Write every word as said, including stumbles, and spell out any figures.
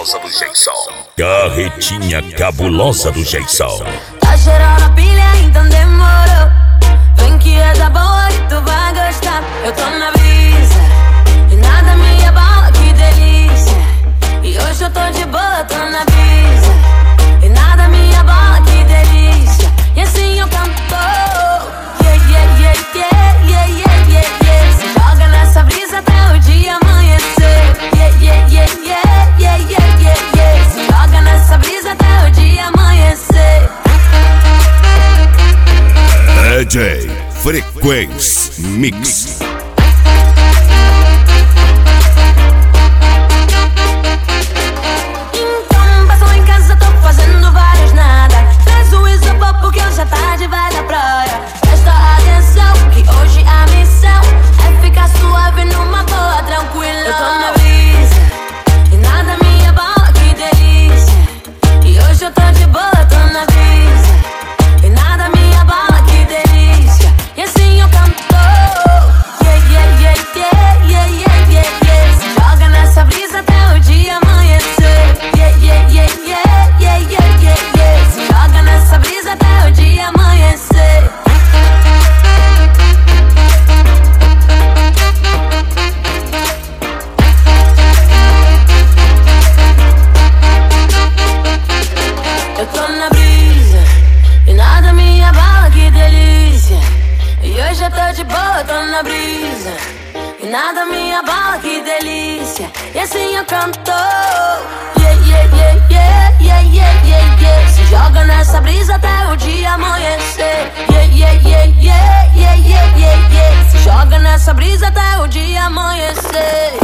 cabulosa do Jason. Carretinha cabulosa do Jason. Tá cheirando a pilha, então demorou. Vem que é da boa e tu vai gostar. Eu tô na brisa e nada me abala, que delícia. E hoje eu tô de boa, tô na brisa e nada me abala, que delícia. E assim eu canto. Yeah, yeah, yeah, yeah, yeah, yeah, yeah, yeah. Se joga nessa brisa até o dia amanhecer. Yeah, yeah, yeah, yeah, yeah, yeah, yeah, yeah. Se joga nessa brisa até o dia amanhecer. D J Frequência Mix. Então passa lá em casa, tô fazendo várias nada. Traz o isopor porque hoje a tarde vai da praia. Presta atenção que hoje a missão é ficar suave numa boa, tranquila. Eu tô na brisa e nada me abala, que delícia. E hoje eu tô de boa, tô na brisa e nada me abala, que delícia. E assim eu canto. Yeah, yeah, yeah, yeah, yeah, yeah, yeah, yeah. Se joga nessa brisa até o dia amanhecer. Yeah, yeah, yeah, yeah, yeah, yeah, yeah, yeah. Se joga nessa brisa até o dia amanhecer. Eu tô na brisa e nada me abala, que delícia. E hoje eu tô de boa, tô na brisa e nada me abala, que delícia. E assim eu canto. Yeah, yeah, yeah, yeah, yeah, yeah, yeah, yeah. Se joga nessa brisa até o dia amanhecer. Yeah, yeah, yeah, yeah, yeah, yeah, yeah, yeah. Se joga nessa brisa até o dia amanhecer.